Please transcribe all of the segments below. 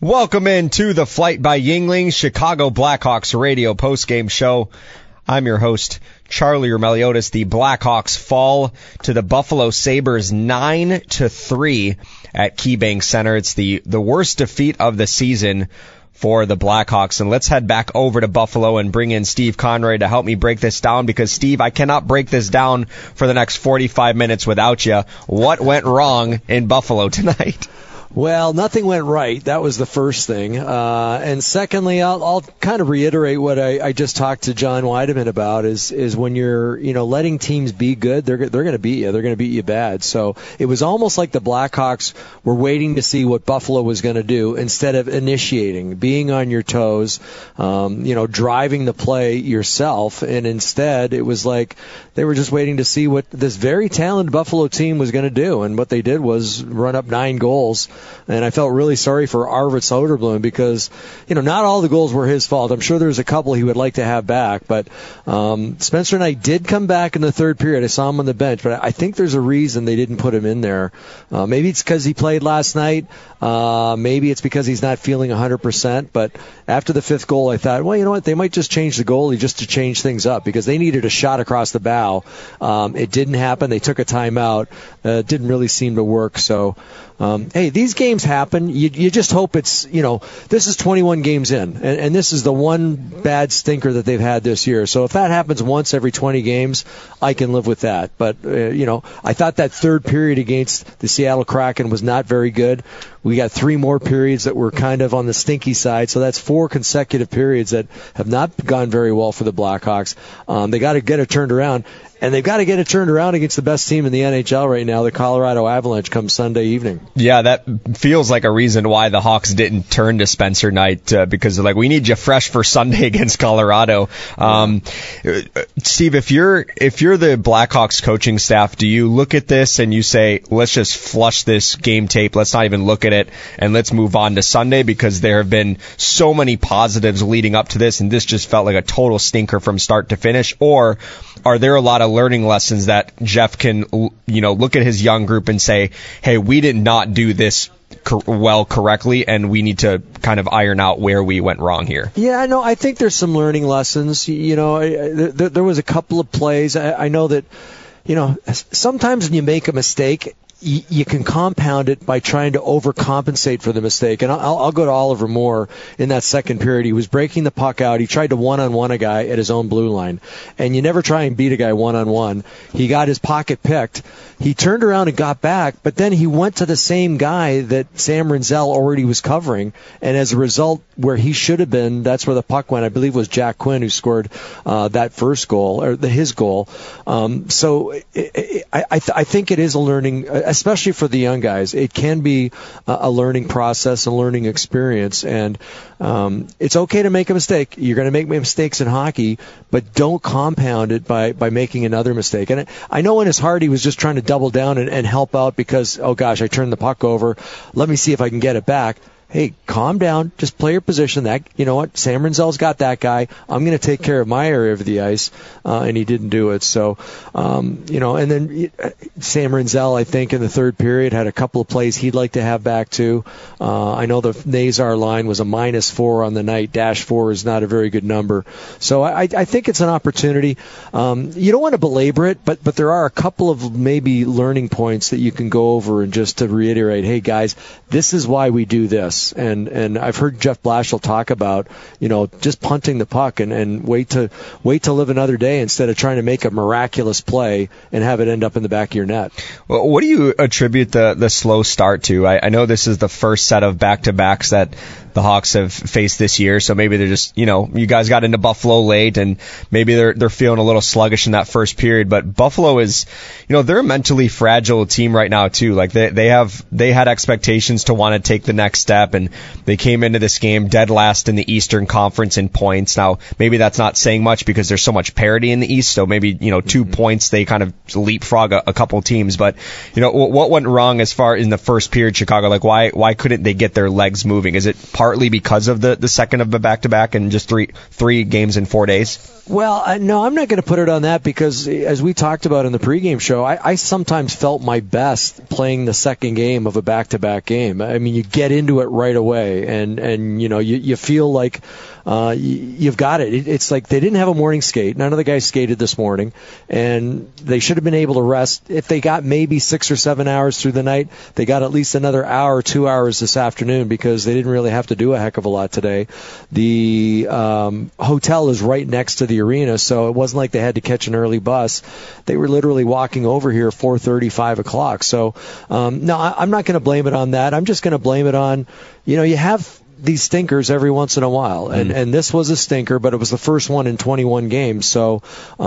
Welcome into the Flight by Yuengling Chicago Blackhawks radio postgame show. I'm your host, Charlie Roumeliotis. The Blackhawks fall to the Buffalo Sabres 9-3 at KeyBank Center. It's the worst defeat of the season for the Blackhawks. And let's head back over to Buffalo and bring in Steve Conroy to help me break this down, because, Steve, I cannot break this down for the next 45 minutes without you. What went wrong in Buffalo tonight? Well, nothing went right. That was the first thing. And secondly, I'll kind of reiterate what I just talked to John Weideman about is when you're, letting teams be good, they're going to beat you. They're going to beat you bad. So it was almost like the Blackhawks were waiting to see what Buffalo was going to do instead of initiating, being on your toes, driving the play yourself. And instead, it was like they were just waiting to see what this very talented Buffalo team was going to do. And what they did was run up 9 goals. And I felt really sorry for Arvid Soderblom because, not all the goals were his fault. I'm sure there's a couple he would like to have back. But Spencer Knight did come back in the third period. I saw him on the bench. But I think there's a reason they didn't put him in there. Maybe it's because he played last night. Maybe it's because he's not feeling 100%. But after the 5th goal, I thought, well, you know what? They might just change the goalie just to change things up because they needed a shot across the bow. It didn't happen. They took a timeout. It didn't really seem to work. So, hey, these games happen. You just hope it's, this is 21 games in, and this is the one bad stinker that they've had this year. So if that happens once every 20 games, I can live with that. But, I thought that third period against the Seattle Kraken was not very good. We got 3 more periods that were kind of on the stinky side, so that's 4 consecutive periods that have not gone very well for the Blackhawks. They got to get it turned around. And they've got to get it turned around against the best team in the NHL right now, the Colorado Avalanche, come Sunday evening. Yeah, that feels like a reason why the Hawks didn't turn to Spencer Knight, because they're like, we need you fresh for Sunday against Colorado. Steve, if you're the Blackhawks coaching staff, do you look at this and you say, let's just flush this game tape, let's not even look at it, and let's move on to Sunday, because there have been so many positives leading up to this, and this just felt like a total stinker from start to finish? Or are there a lot of learning lessons that Jeff can, look at his young group and say, hey, we did not do this correctly, and we need to kind of iron out where we went wrong here? Yeah, no, I think there's some learning lessons. There was a couple of plays. I know that, sometimes when you make a mistake, you can compound it by trying to overcompensate for the mistake. And I'll go to Oliver Moore in that second period. He was breaking the puck out. He tried to one-on-one a guy at his own blue line. And you never try and beat a guy one-on-one. He got his pocket picked. He turned around and got back, but then he went to the same guy that Sam Rinzel already was covering. And as a result, where he should have been, that's where the puck went. I believe it was Jack Quinn who scored that first goal, or his goal. So I think it is a learning, especially for the young guys. It can be a learning process, a learning experience, and it's okay to make a mistake. You're going to make mistakes in hockey, but don't compound it by making another mistake. And I know in his heart he was just trying to double down and help out because, oh gosh, I turned the puck over. Let me see if I can get it back. Hey, calm down. Just play your position. That, you know what? Sam Rinzel's got that guy. I'm going to take care of my area of the ice, and he didn't do it. So, and then Sam Rinzel, I think, in the third period had a couple of plays he'd like to have back too. I know the Nazar line was a -4 on the night. -4 is not a very good number. So I think it's an opportunity. You don't want to belabor it, but there are a couple of maybe learning points that you can go over and just to reiterate, hey guys, this is why we do this. And I've heard Jeff Blashill talk about, just punting the puck and wait to live another day instead of trying to make a miraculous play and have it end up in the back of your net. Well, what do you attribute the slow start to? I know this is the first set of back-to-backs that the Hawks have faced this year, so maybe they're just, you guys got into Buffalo late, and maybe they're feeling a little sluggish in that first period. But Buffalo is, they're a mentally fragile team right now too. Like they had expectations to want to take the next step, and they came into this game dead last in the Eastern Conference in points. Now, maybe that's not saying much because there's so much parity in the East, so maybe 2 points they kind of leapfrog a couple teams. But what went wrong as far in the first period, Chicago? Like why couldn't they get their legs moving? Is it partly because of the second of the back-to-back and just three games in 4 days? Well, no, I'm not going to put it on that because, as we talked about in the pregame show, I sometimes felt my best playing the second game of a back-to-back game. I mean, you get into it right away, and you feel like you've got it. It's like they didn't have a morning skate. None of the guys skated this morning, and they should have been able to rest. If they got maybe 6 or 7 hours through the night, they got at least another hour, 2 hours this afternoon, because they didn't really have to do a heck of a lot today. The hotel is right next to the arena, so it wasn't like they had to catch an early bus. They were literally walking over here 4:30, 5 o'clock. So no, I'm not going to blame it on that. I'm just going to blame it on, you have these stinkers every once in a while, and this was a stinker, but it was the first one in 21 games. So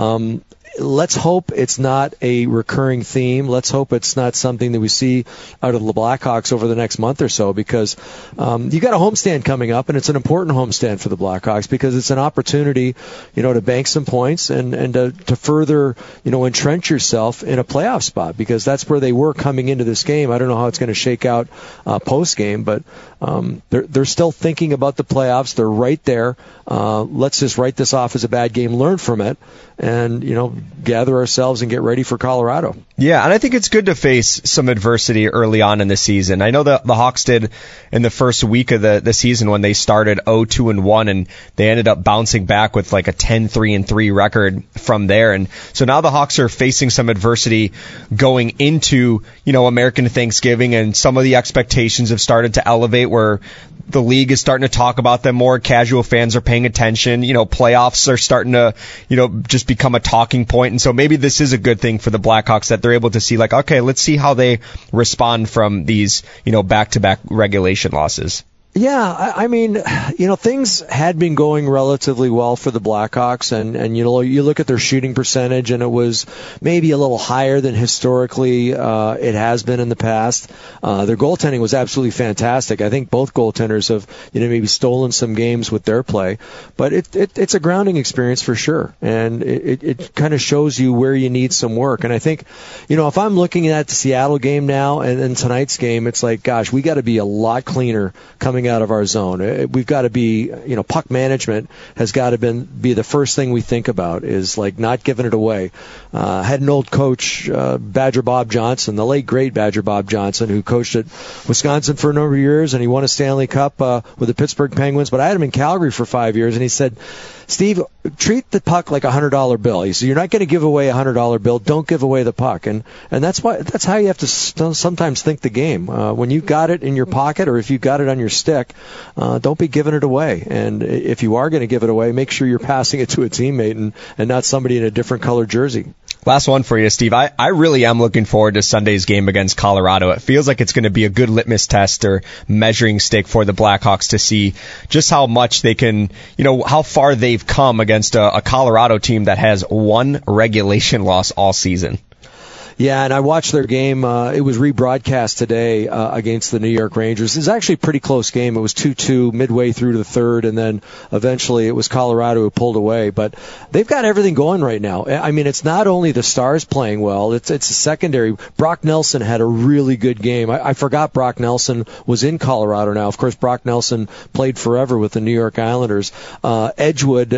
let's hope it's not a recurring theme. Let's hope it's not something that we see out of the Blackhawks over the next month or so, because you got a homestand coming up, and it's an important homestand for the Blackhawks, because it's an opportunity, to bank some points and to further, entrench yourself in a playoff spot, because that's where they were coming into this game. I don't know how it's going to shake out post game, but they're still thinking about the playoffs. They're right there. Let's just write this off as a bad game, learn from it, and gather ourselves and get ready for Colorado. Yeah, and I think it's good to face some adversity early on in the season. I know the Hawks did in the first week of the season when they started 0-2-1, and they ended up bouncing back with like a 10-3-3 record from there. And so now the Hawks are facing some adversity going into, American Thanksgiving, and some of the expectations have started to elevate, where the league is starting to talk about them more. Casual fans are paying attention. Playoffs are starting to, just become a talking point. And so maybe this is a good thing for the Blackhawks, that they're able to see, like, okay, let's see how they respond from these, back-to-back regulation losses. Yeah, I mean, things had been going relatively well for the Blackhawks, and you look at their shooting percentage, and it was maybe a little higher than historically it has been in the past. Their goaltending was absolutely fantastic. I think both goaltenders have maybe stolen some games with their play, but it's a grounding experience for sure, and it kind of shows you where you need some work. And I think, if I'm looking at the Seattle game now and tonight's game, it's like, gosh, we got to be a lot cleaner coming out of our zone. We've got to be, puck management has got to be the first thing we think about, is like not giving it away. Had an old coach, Badger Bob Johnson, the late great Badger Bob Johnson, who coached at Wisconsin for a number of years, and he won a Stanley Cup with the Pittsburgh Penguins. But I had him in Calgary for 5 years, and he said, Steve, treat the puck like $100 bill. He said, you're not going to give away $100 bill. Don't give away the puck. And that's how you have to sometimes think the game. When you've got it in your pocket, or if you've got it on your stick, don't be giving it away. And if you are going to give it away, make sure you're passing it to a teammate and not somebody in a different colored jersey. Last one for you, Steve. I really am looking forward to Sunday's game against Colorado. It feels like it's going to be a good litmus test or measuring stick for the Blackhawks to see just how much they can, how far they've come against a Colorado team that has one regulation loss all season. Yeah, and I watched their game. It was rebroadcast today against the New York Rangers. It was actually a pretty close game. It was 2-2 midway through to the third, and then eventually it was Colorado who pulled away. But they've got everything going right now. I mean, it's not only the stars playing well, it's a secondary. Brock Nelson had a really good game. I forgot Brock Nelson was in Colorado now. Of course, Brock Nelson played forever with the New York Islanders. Edgewood,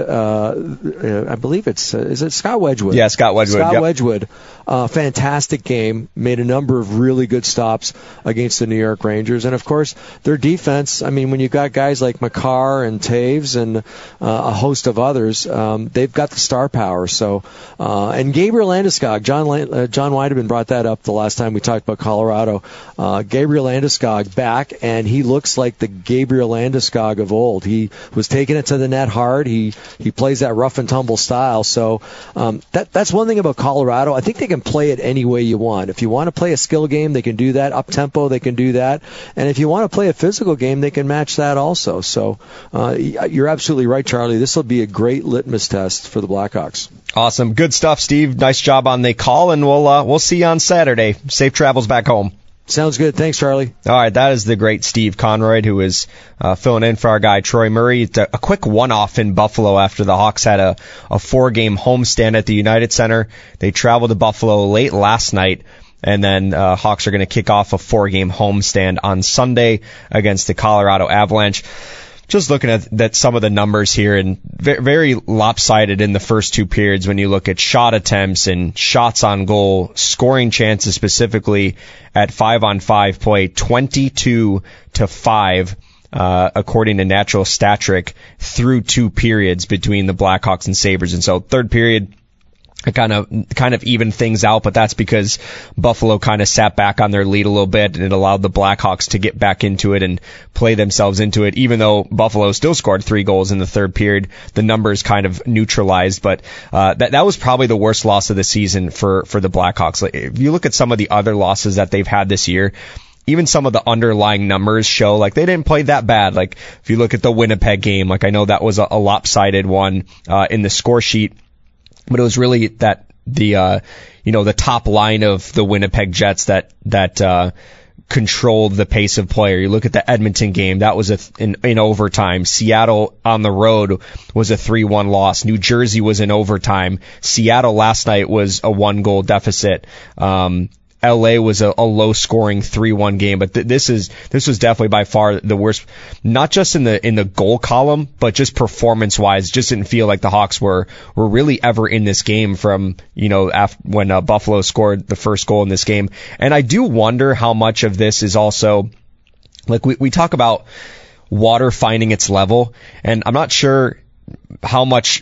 I believe is it Scott Wedgwood? Yeah, Scott Wedgwood. Scott Wedgwood. Fantastic game, made a number of really good stops against the New York Rangers. And, of course, their defense, I mean, when you've got guys like Makar and Taves and a host of others, they've got the star power. So, and Gabriel Landeskog, John Weideman brought that up the last time we talked about Colorado. Gabriel Landeskog back, and he looks like the Gabriel Landeskog of old. He was taking it to the net hard. He plays that rough and tumble style. So that's one thing about Colorado. I think they can play it any way you want. If you want to play a skill game, they can do that. Up tempo, they can do that. And if you want to play a physical game, they can match that also. So you're absolutely right, Charlie. This will be a great litmus test for the Blackhawks. Awesome, good stuff, Steve. Nice job on the call, and we'll see you on Saturday. Safe travels back home. Sounds good. Thanks, Charlie. All right, that is the great Steve Conroy, who is filling in for our guy Troy Murray. It's a quick one-off in Buffalo after the Hawks had a 4-game homestand at the United Center. They traveled to Buffalo late last night, and then Hawks are going to kick off a 4-game homestand on Sunday against the Colorado Avalanche. Just looking at some of the numbers here, and very lopsided in the first two periods when you look at shot attempts and shots on goal, scoring chances specifically at 5-on-5 play, 22-5 according to Natural Stat Trick, through 2 periods between the Blackhawks and Sabres. And so third period, it kind of evened things out, but that's because Buffalo kind of sat back on their lead a little bit, and it allowed the Blackhawks to get back into it and play themselves into it. Even though Buffalo still scored 3 goals in the third period, the numbers kind of neutralized. But that was probably the worst loss of the season for the Blackhawks. Like, if you look at some of the other losses that they've had this year, even some of the underlying numbers show like they didn't play that bad. Like if you look at the Winnipeg game, like I know that was a lopsided one in the score sheet. But it was really that the top line of the Winnipeg Jets that controlled the pace of play. You look at the Edmonton game, that was in overtime. Seattle on the road was a 3-1 loss. New Jersey was in overtime. Seattle last night was a 1-goal deficit. LA was a low-scoring 3-1 game, but this was definitely by far the worst, not just in the goal column, but just performance-wise. Just didn't feel like the Hawks were really ever in this game from, after when Buffalo scored the first goal in this game. And I do wonder how much of this is also, like we talk about water finding its level, and I'm not sure how much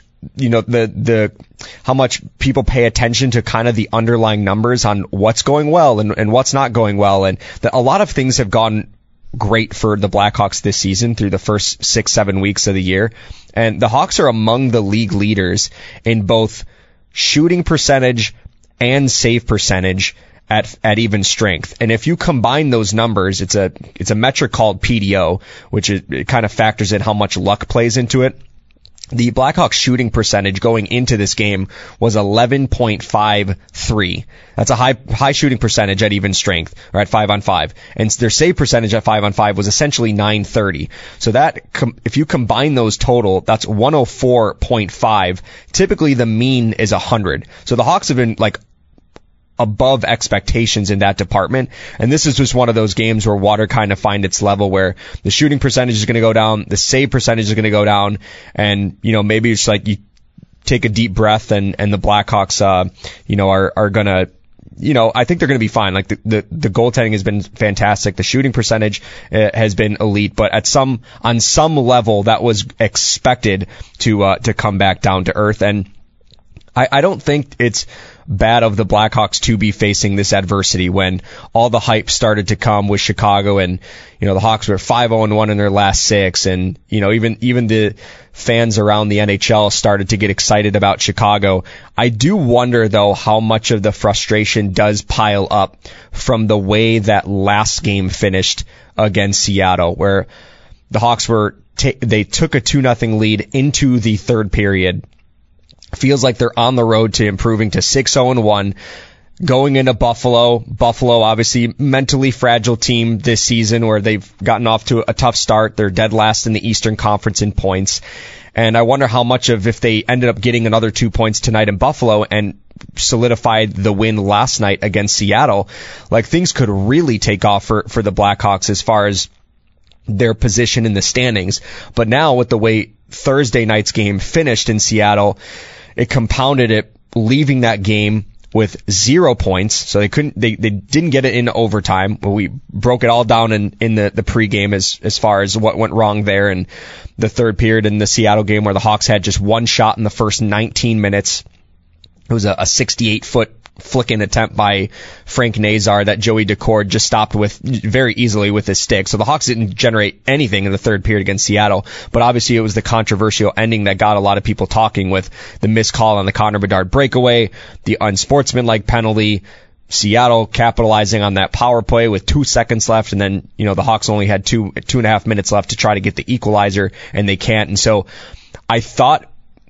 how much people pay attention to kind of the underlying numbers on what's going well and what's not going well. And a lot of things have gone great for the Blackhawks this season through the first 6-7 weeks of the year. And the Hawks are among the league leaders in both shooting percentage and save percentage at even strength. And if you combine those numbers, it's a metric called PDO, which it kind of factors in how much luck plays into it. The Blackhawks shooting percentage going into this game was 11.53. That's a high shooting percentage at even strength, or at 5-on-5. And their save percentage at 5-on-5 was essentially 930. So that, if you combine those total, that's 104.5. Typically the mean is 100. So the Hawks have been like above expectations in that department. And this is just one of those games where water kind of find its level, where the shooting percentage is going to go down, the save percentage is going to go down, and, maybe it's like you take a deep breath and the Blackhawks, are going to, I think they're going to be fine. Like the goaltending has been fantastic. The shooting percentage has been elite, but on some level that was expected to come back down to earth. And I don't think it's bad of the Blackhawks to be facing this adversity when all the hype started to come with Chicago, and the Hawks were 5-0-1 in their last 6, and even the fans around the NHL started to get excited about Chicago. I do wonder though how much of the frustration does pile up from the way that last game finished against Seattle, where the Hawks they took a 2-0 lead into the third period. Feels like they're on the road to improving to 6-0-1, going into Buffalo. Buffalo, obviously, mentally fragile team this season, where they've gotten off to a tough start. They're dead last in the Eastern Conference in points. And I wonder how much of, if they ended up getting another 2 points tonight in Buffalo and solidified the win last night against Seattle, like things could really take off for the Blackhawks as far as their position in the standings. But now with the way Thursday night's game finished in Seattle, it compounded it, leaving that game with 0 points. So they didn't get it in overtime. We broke it all down in the pregame as far as what went wrong there in the third period in the Seattle game, where the Hawks had just one shot in the first 19 minutes. It was a 68-foot flicking attempt by Frank Nazar that Joey Daccord just stopped with very easily with his stick. So the Hawks didn't generate anything in the third period against Seattle, but obviously it was the controversial ending that got a lot of people talking, with the missed call on the Connor Bedard breakaway, the unsportsmanlike penalty, Seattle capitalizing on that power play with 2 seconds left, and then, the Hawks only had 2.5 minutes left to try to get the equalizer, and they can't. And so I thought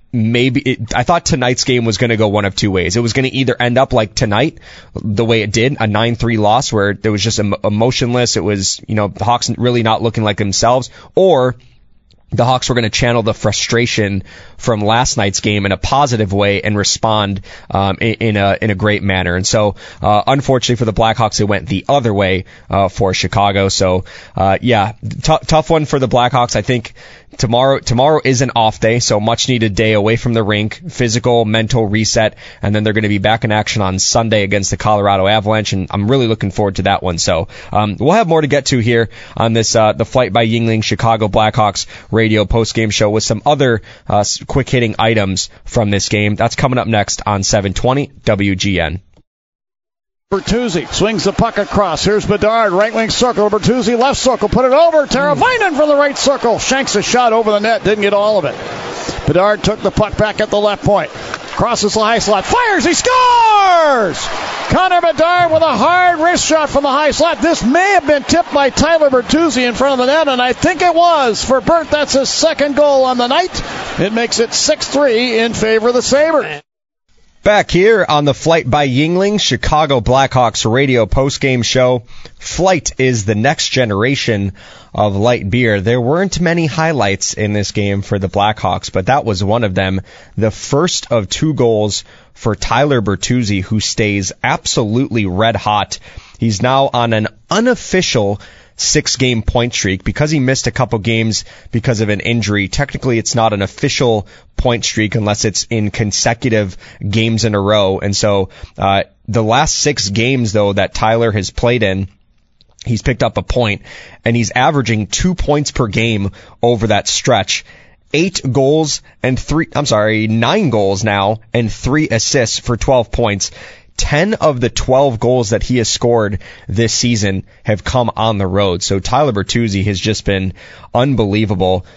tonight's game was going to go one of two ways. It was going to either end up like tonight, the way it did, a 9-3 loss where there was just emotionless. It was, the Hawks really not looking like themselves, or the Hawks were going to channel the frustration from last night's game in a positive way and respond in a great manner. And so, unfortunately for the Blackhawks, it went the other way for Chicago. So, tough one for the Blackhawks. I think tomorrow is an off day, so much needed day away from the rink, physical, mental reset, and then they're going to be back in action on Sunday against the Colorado Avalanche, and I'm really looking forward to that one. So we'll have more to get to here on this the Flight by Yuengling Chicago Blackhawks radio post-game show with some other quick-hitting items from this game. That's coming up next on 720 WGN. Bertuzzi swings the puck across. Here's Bedard, right wing circle. Bertuzzi, left circle, put it over. Teravainen from the right circle. Shanks a shot over the net, didn't get all of it. Bedard took the puck back at the left point. Crosses the high slot, fires, he scores! Connor Bedard with a hard wrist shot from the high slot. This may have been tipped by Tyler Bertuzzi in front of the net, and I think it was. For Bert, that's his second goal on the night. It makes it 6-3 in favor of the Sabres. Back here on the Flight by Yuengling Chicago Blackhawks radio postgame show. Flight is the next generation of light beer. There weren't many highlights in this game for the Blackhawks, but that was one of them. The first of 2 goals for Tyler Bertuzzi, who stays absolutely red hot. He's now on an unofficial 6-game point streak because he missed a couple games because of an injury. Technically, it's not an official point streak unless it's in consecutive games in a row. And so the last 6 games, though, that Tyler has played in, he's picked up a point, and he's averaging 2 points per game over that stretch. 9 goals now and 3 assists for 12 points. 10 of the 12 goals that he has scored this season have come on the road. So Tyler Bertuzzi has just been unbelievable.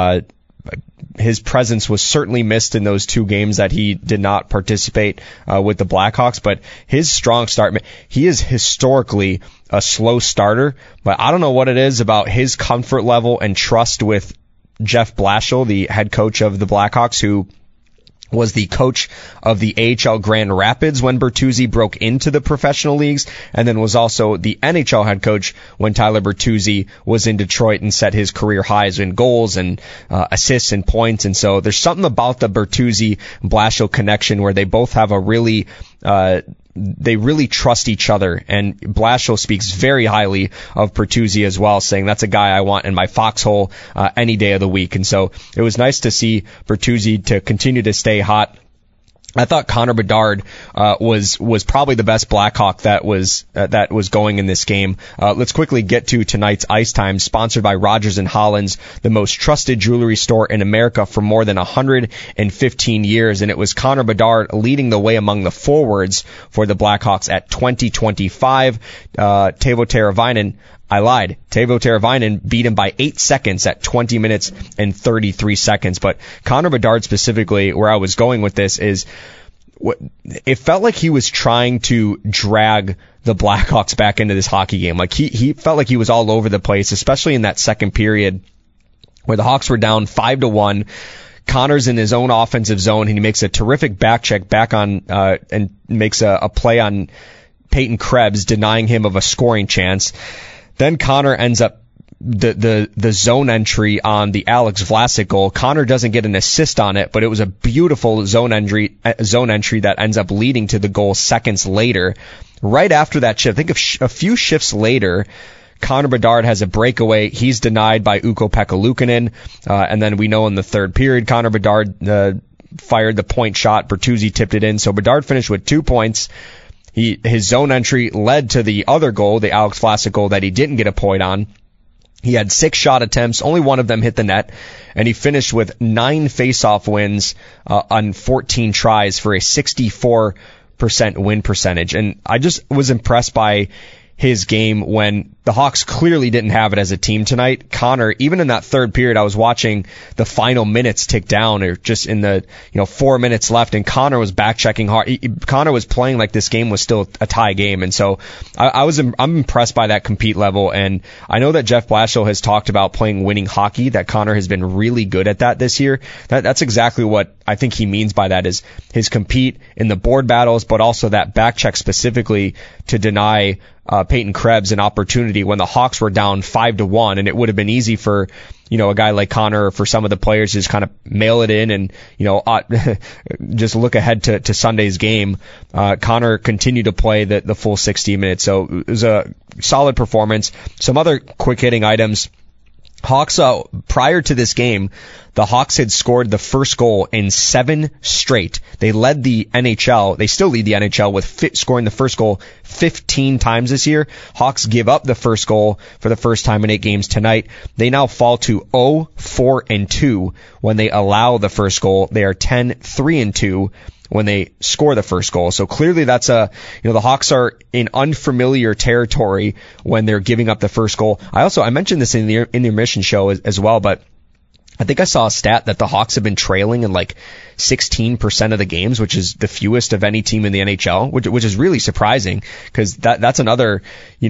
His presence was certainly missed in those 2 games that he did not participate with the Blackhawks, but his strong start, he is historically a slow starter, but I don't know what it is about his comfort level and trust with Jeff Blashill, the head coach of the Blackhawks, who was the coach of the AHL Grand Rapids when Bertuzzi broke into the professional leagues, and then was also the NHL head coach when Tyler Bertuzzi was in Detroit and set his career highs in goals and assists and points. And so there's something about the Bertuzzi-Blashill connection where they both have a really they really trust each other, and Blashill speaks very highly of Bertuzzi as well, saying that's a guy I want in my foxhole any day of the week. And so it was nice to see Bertuzzi to continue to stay hot. I thought Connor Bedard was probably the best Blackhawk that was going in this game. Let's quickly get to tonight's Ice Time, sponsored by Rogers & Hollins, the most trusted jewelry store in America for more than 115 years. And it was Connor Bedard leading the way among the forwards for the Blackhawks at 20-25. Teuvo Teravainen, I lied. Teuvo Teravainen beat him by 8 seconds at 20 minutes and 33 seconds. But Connor Bedard specifically, where I was going with this is, it felt like he was trying to drag the Blackhawks back into this hockey game. Like he felt like he was all over the place, especially in that second period where the Hawks were down 5-1. Connor's in his own offensive zone, and he makes a terrific back check back on and makes a play on Peyton Krebs, denying him of a scoring chance. Then Connor ends up the zone entry on the Alex Vlasic goal. Connor doesn't get an assist on it, but it was a beautiful zone entry that ends up leading to the goal seconds later. Right after that shift, I think a few shifts later, Connor Bedard has a breakaway. He's denied by Ukko-Pekka Luukkonen. And then we know in the third period, Connor Bedard fired the point shot. Bertuzzi tipped it in. So Bedard finished with 2 points. His zone entry led to the other goal, the Alex Vlasic goal, that he didn't get a point on. He had 6 shot attempts, only one of them hit the net, and he finished with 9 face-off wins on 14 tries for a 64% win percentage. And I just was impressed by his game when the Hawks clearly didn't have it as a team tonight. Connor, even in that third period, I was watching the final minutes tick down, or just in the 4 minutes left, and Connor was back checking hard. Connor was playing like this game was still a tie game, and so I'm impressed by that compete level. And I know that Jeff Blashill has talked about playing winning hockey, that Connor has been really good at that this year. That's exactly what I think he means by that, is his compete in the board battles, but also that back check specifically to deny Peyton Krebs an opportunity opportunity when the Hawks were down 5-1, and it would have been easy for, a guy like Connor or for some of the players to just kind of mail it in and, just look ahead to Sunday's game. Connor continued to play the full 60 minutes. So it was a solid performance. Some other quick hitting items. Hawks, prior to this game, the Hawks had scored the first goal in 7 straight. They led the NHL. They still lead the NHL with scoring the first goal 15 times this year. Hawks give up the first goal for the first time in 8 games tonight. They now fall to 0-4-2 when they allow the first goal. They are 10-3-2 when they score the first goal. So clearly that's the Hawks are in unfamiliar territory when they're giving up the first goal. I mentioned this in the intermission show as well, but I think I saw a stat that the Hawks have been trailing in like 16% of the games, which is the fewest of any team in the NHL, which is really surprising because that's another,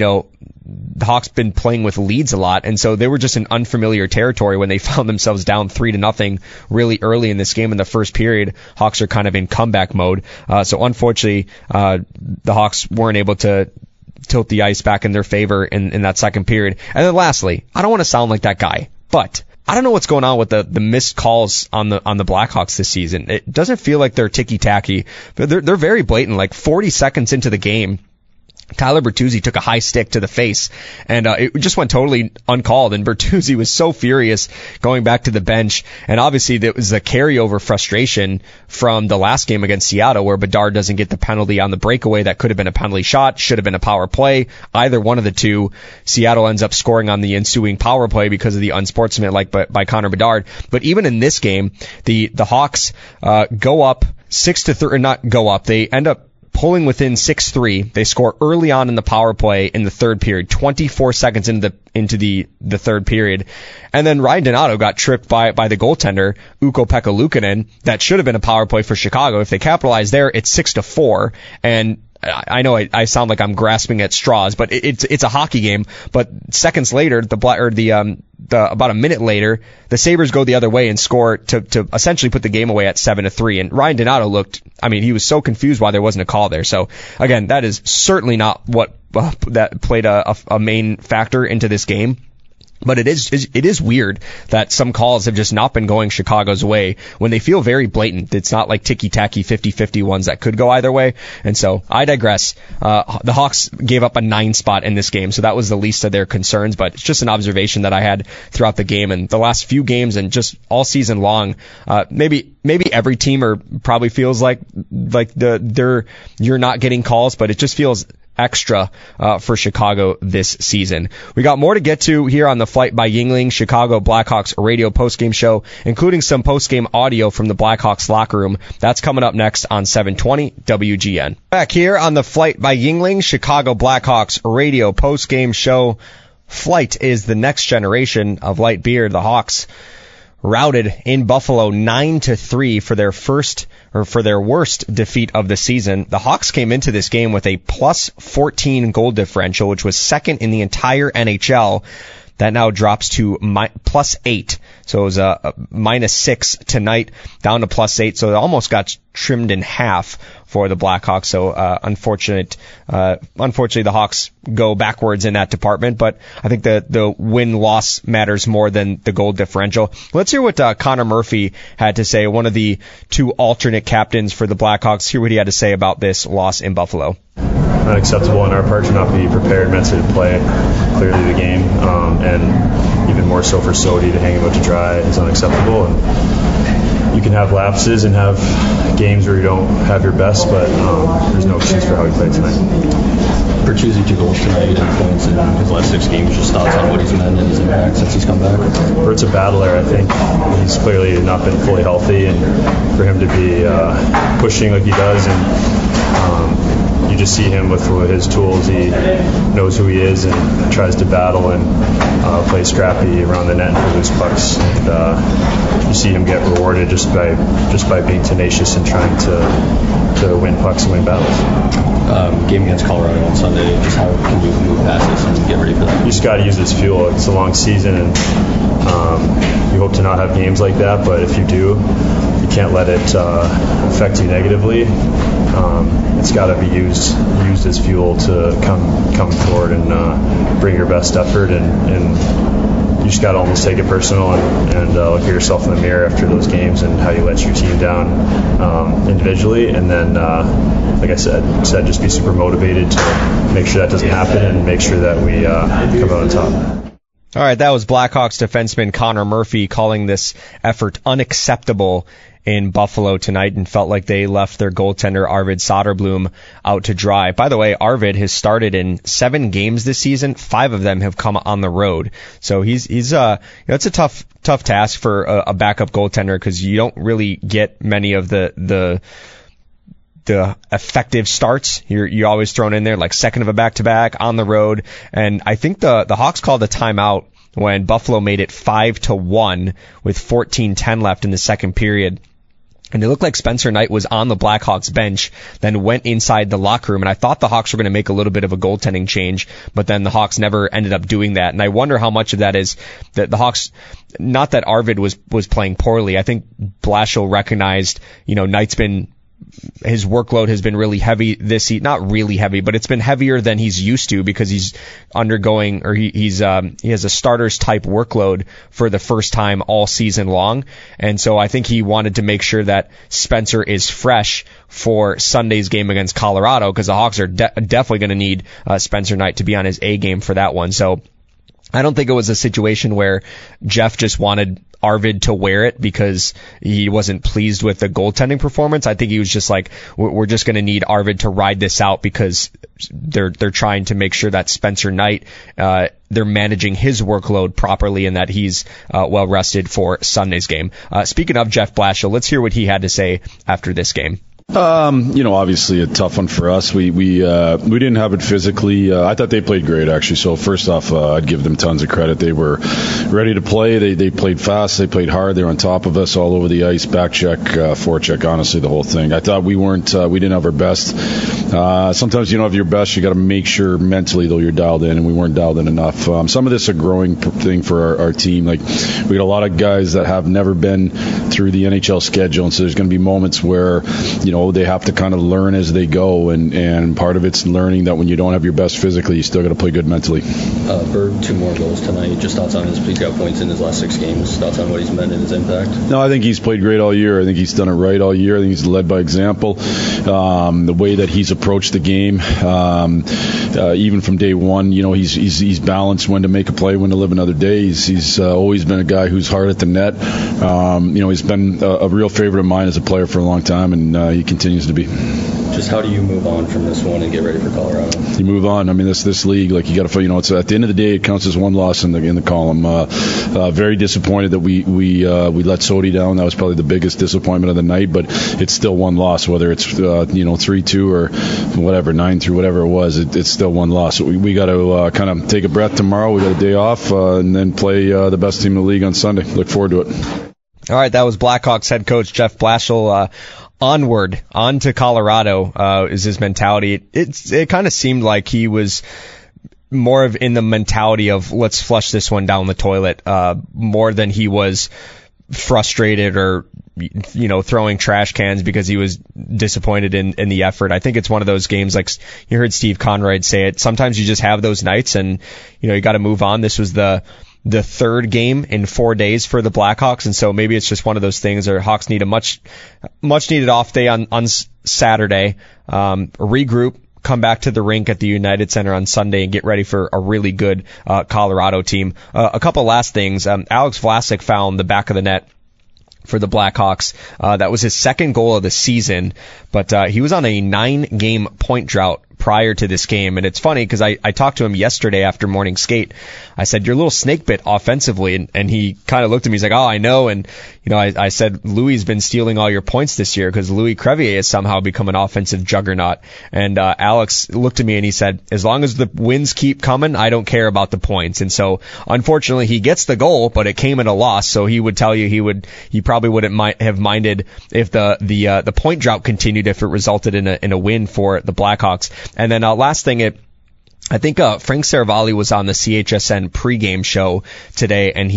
the Hawks been playing with leads a lot, and so they were just in unfamiliar territory when they found themselves down 3-0 really early in this game in the first period. Hawks are kind of in comeback mode. So unfortunately, the Hawks weren't able to tilt the ice back in their favor in that second period. And then lastly, I don't want to sound like that guy, but I don't know what's going on with the missed calls on the Blackhawks this season. It doesn't feel like they're ticky-tacky, but they're very blatant. Like 40 seconds into the game, Tyler Bertuzzi took a high stick to the face, and it just went totally uncalled, and Bertuzzi was so furious going back to the bench. And obviously there was a carryover frustration from the last game against Seattle where Bedard doesn't get the penalty on the breakaway. That could have been a penalty shot, should have been a power play, either one of the two. Seattle ends up scoring on the ensuing power play because of the unsportsmanlike by Connor Bedard. But even in this game, the Hawks go up 6-3, or not go up, they end up pulling within 6-3. They score early on in the power play in the third period, 24 seconds into the third period. And then Ryan Donato got tripped by the goaltender, Ukko-Pekka Luukkonen. That should have been a power play for Chicago. If they capitalize there, it's 6-4. And I know I sound like I'm grasping at straws, but it's a hockey game. But seconds later, about a minute later, the Sabres go the other way and score to essentially put the game away at 7-3. And Ryan Donato he was so confused why there wasn't a call there. So again, that is certainly not what that played a main factor into this game. But it is weird that some calls have just not been going Chicago's way when they feel very blatant. It's not like ticky-tacky 50-50 ones that could go either way. And so I digress. The Hawks gave up a 9 spot in this game, so that was the least of their concerns. But it's just an observation that I had throughout the game and the last few games and just all season long. Maybe every team probably feels like you're not getting calls, but it just feels extra for Chicago this season. We got more to get to here on the Flight by Yuengling Chicago Blackhawks radio postgame show, including some postgame audio from the Blackhawks locker room. That's coming up next on 720 WGN. Back here on the Flight by Yuengling Chicago Blackhawks radio postgame show. Flight is the next generation of light beer. The Hawks routed in Buffalo 9-3 for their worst defeat of the season. The Hawks came into this game with a plus 14 goal differential, which was second in the entire NHL. That now drops to plus 8. So it was a minus 6 tonight, down to plus 8. So it almost got trimmed in half for the Blackhawks. So unfortunately, the Hawks go backwards in that department. But I think the win-loss matters more than the goal differential. Let's hear what Connor Murphy had to say, one of the 2 alternate captains for the Blackhawks. Hear what he had to say about this loss in Buffalo. Unacceptable on our part to not be prepared mentally to play clearly the game, and even more so for Sodi to hang him out to dry is unacceptable. And you can have lapses and have games where you don't have your best, but there's no excuse for how he played tonight. Bertuzzi 2 goals tonight, 8 points in his last 6 games. Just thoughts on what he's meant and his impact since he's come back? Bert's a battler. I think he's clearly not been fully healthy, and for him to be pushing like he does, and you just see him with his tools. He knows who he is and tries to battle and play scrappy around the net for loose pucks. And you see him get rewarded just by being tenacious and trying to win pucks and win battles. Game against Colorado on Sunday, just how can you move past this and get ready for that? You just got to use this fuel. It's a long season, and you hope to not have games like that, but if you do, you can't let it affect you negatively. It's got to be used as fuel to come forward and bring your best effort, and you just got to almost take it personal and look at yourself in the mirror after those games and how you let your team down individually, and then like I said, just be super motivated to make sure that doesn't happen and make sure that we come out on top. All right, that was Blackhawks defenseman Connor Murphy calling this effort unacceptable in Buffalo tonight, and felt like they left their goaltender Arvid Soderblom out to dry. By the way, Arvid has started in 7 games this season. 5 of them have come on the road. So he's it's a tough task for a backup goaltender, because you don't really get many of the effective starts. You're always thrown in there like second of a back-to-back on the road. And I think the Hawks called a timeout when Buffalo made it 5-1 with 14:10 left in the second period. And it looked like Spencer Knight was on the Blackhawks bench, then went inside the locker room. And I thought the Hawks were going to make a little bit of a goaltending change, but then the Hawks never ended up doing that. And I wonder how much of that is that the Hawks, not that Arvid was playing poorly. I think Blashill recognized, Knight's his workload has been really heavy this season. Not really heavy, but it's been heavier than he's used to, because he's undergoing, or he has a starters type workload for the first time all season long. And so I think he wanted to make sure that Spencer is fresh for Sunday's game against Colorado, because the Hawks are definitely going to need Spencer Knight to be on his A game for that one. So I don't think it was a situation where Jeff just wanted Arvid to wear it because he wasn't pleased with the goaltending performance. I think he was just like, we're just going to need Arvid to ride this out, because they're trying to make sure that Spencer Knight, they're managing his workload properly, and that he's well rested for Sunday's game. Speaking of Jeff Blashill, let's hear what he had to say after this game. Obviously a tough one for us. We didn't have it physically. I thought they played great, actually. So first off, I'd give them tons of credit. They were ready to play. They played fast. They played hard. They were on top of us all over the ice, back check, forecheck, honestly, the whole thing. I thought we didn't have our best. Sometimes you don't have your best. You got to make sure mentally, though, you're dialed in, and we weren't dialed in enough. Some of this is a growing thing for our team. Like, we got a lot of guys that have never been through the NHL schedule, and so there's going to be moments where, they have to kind of learn as they go, and part of it's learning that when you don't have your best physically, you still got to play good mentally. Berg, 2 more goals tonight. Just thoughts on he's got points in his last 6 games. Thoughts on what he's meant in his impact? No, I think he's played great all year. I think he's done it right all year. I think he's led by example. The way that he's approached the game, even from day one, he's balanced when to make a play, when to live another day. He's always been a guy who's hard at the net. He's been a real favorite of mine as a player for a long time, and he continues to be. Just how do you move on from this one and get ready for Colorado? You move on. I mean, this league, like, you got to, it's at the end of the day, it counts as one loss in the column. Very disappointed that we let Sodi down. That was probably the biggest disappointment of the night, but it's still one loss, whether it's 3-2 or whatever, 9-3, whatever it was. It's still one loss. So we got to kind of take a breath tomorrow. We got a day off, and then play the best team in the league on Sunday. Look forward to it. All right, that was Blackhawks head coach Jeff Blashill. Onward, on to Colorado, is his mentality. It kind of seemed like he was more of in the mentality of, let's flush this one down the toilet, more than he was frustrated or, throwing trash cans because he was disappointed in the effort. I think it's one of those games, like you heard Steve Conroyd say it, sometimes you just have those nights and, you got to move on. This was the 3rd game in 4 days for the Blackhawks, and so maybe it's just one of those things where Hawks need a much needed off day on Saturday, regroup, come back to the rink at the United Center on Sunday, and get ready for a really good Colorado team. A couple last things. Alex Vlasic found the back of the net for the Blackhawks. That was his 2nd goal of the season, but he was on a 9-game point drought prior to this game. And it's funny because I talked to him yesterday after morning skate. I said, you're a little snake bit offensively. And he kind of looked at me. He's like, oh, I know. And, I said, Louis has been stealing all your points this year because Louis Crevier has somehow become an offensive juggernaut. And Alex looked at me and he said, as long as the wins keep coming, I don't care about the points. And so, unfortunately, he gets the goal, but it came in a loss. So he would tell you he probably wouldn't have minded if the point drought continued if it resulted in a win for the Blackhawks. And then last thing, I think Frank Saravalli was on the CHSN pregame show today, and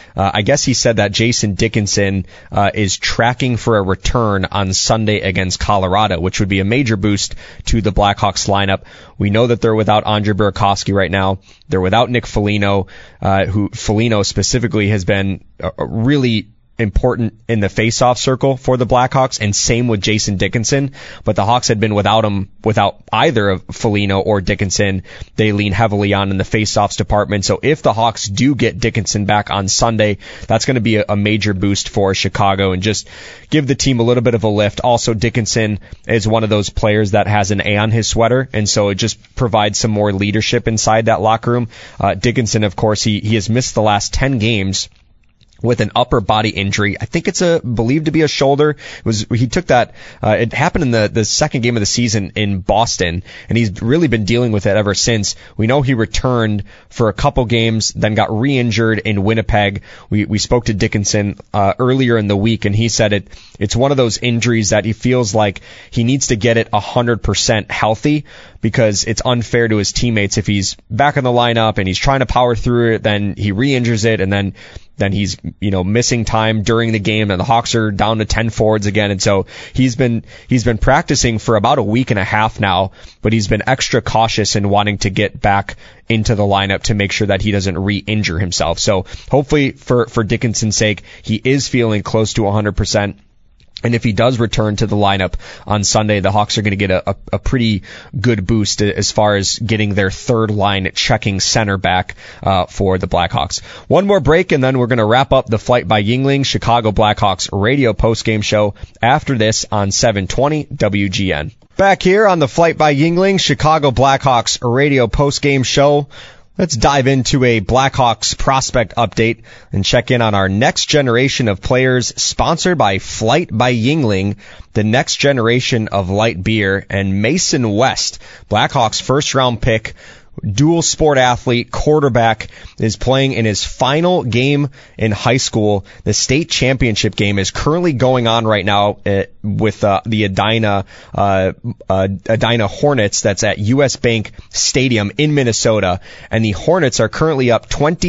I guess he said that Jason Dickinson is tracking for a return on Sunday against Colorado, which would be a major boost to the Blackhawks lineup. We know that they're without Andre Burakovsky right now. They're without Nick Foligno, who Foligno specifically has been really important in the face-off circle for the Blackhawks, and same with Jason Dickinson. But the Hawks had been without either of Foligno or Dickinson. They lean heavily on in the face-offs department. So if the Hawks do get Dickinson back on Sunday, that's going to be a major boost for Chicago and just give the team a little bit of a lift. Also, Dickinson is one of those players that has an A on his sweater, and so it just provides some more leadership inside that locker room. Dickinson, of course, he has missed the last 10 games with an upper body injury. I think it's believed to be a shoulder. He took that, it happened in the second game of the season in Boston, and he's really been dealing with it ever since. We know he returned for a couple games, then got re-injured in Winnipeg. We spoke to Dickinson earlier in the week, and he said it's one of those injuries that he feels like he needs to get it 100% healthy, because it's unfair to his teammates if he's back in the lineup and he's trying to power through it, then he re-injures it, and then he's, missing time during the game, and the Hawks are down to 10 forwards again. And so he's been practicing for about a week and a half now, but he's been extra cautious in wanting to get back into the lineup to make sure that he doesn't re-injure himself. So hopefully for Dickinson's sake, he is feeling close to 100%. And if he does return to the lineup on Sunday, the Hawks are going to get a pretty good boost as far as getting their third line checking center back for the Blackhawks. One more break, and then we're going to wrap up the Flight by Yuengling Chicago Blackhawks radio postgame show after this on 720 WGN. Back here on the Flight by Yuengling Chicago Blackhawks radio postgame show. Let's dive into a Blackhawks prospect update and check in on our next generation of players, sponsored by Flight by Yuengling, the next generation of light beer, and Mason West, Blackhawks first round pick, dual sport athlete, quarterback, is playing in his final game in high school. The state championship game is currently going on right now with the Edina Hornets that's at US Bank Stadium in Minnesota, and the Hornets are currently up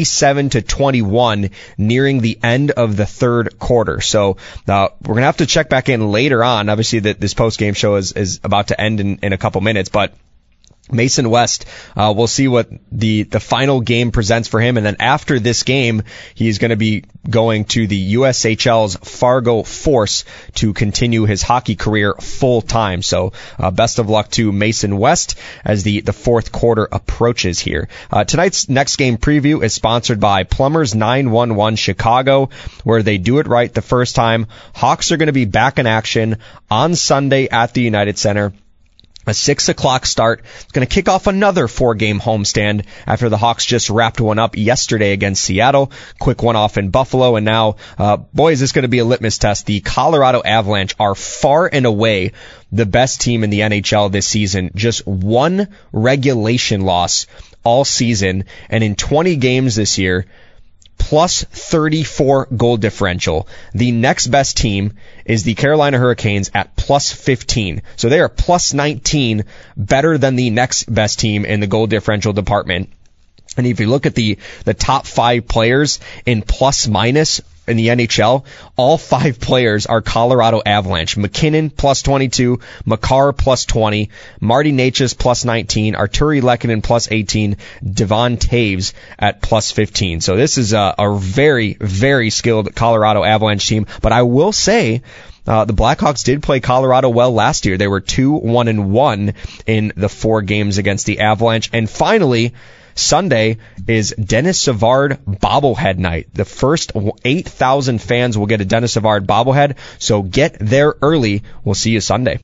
27-21 nearing the end of the third quarter. So we're going to have to check back in later on. Obviously, this post-game show is about to end in a couple minutes, but Mason West, we'll see what the final game presents for him. And then after this game, he's going to be going to the USHL's Fargo Force to continue his hockey career full time. So best of luck to Mason West as the fourth quarter approaches here. Tonight's next game preview is sponsored by Plumbers 911 Chicago, where they do it right the first time. Hawks are going to be back in action on Sunday at the United Center. A 6 o'clock start. It's going to kick off another 4-game homestand after the Hawks just wrapped one up yesterday against Seattle. Quick one off in Buffalo. And now, boy, is this going to be a litmus test. The Colorado Avalanche are far and away the best team in the NHL this season. Just one regulation loss all season. And in 20 games this year, plus 34 goal differential. The next best team is the Carolina Hurricanes at plus 15. So they are plus 19, better than the next best team in the goal differential department. And if you look at the top 5 players in plus minus in the NHL, all 5 players are Colorado Avalanche. McKinnon plus 22, Makar plus 20, Marty Necas plus 19, Arturi Lehkonen plus 18, Devon Taves at plus 15. So this is a very, very skilled Colorado Avalanche team. But I will say, the Blackhawks did play Colorado well last year. They were 2-1-1 in the 4 games against the Avalanche. And finally, Sunday is Dennis Savard bobblehead night. The first 8,000 fans will get a Dennis Savard bobblehead, so get there early. We'll see you Sunday.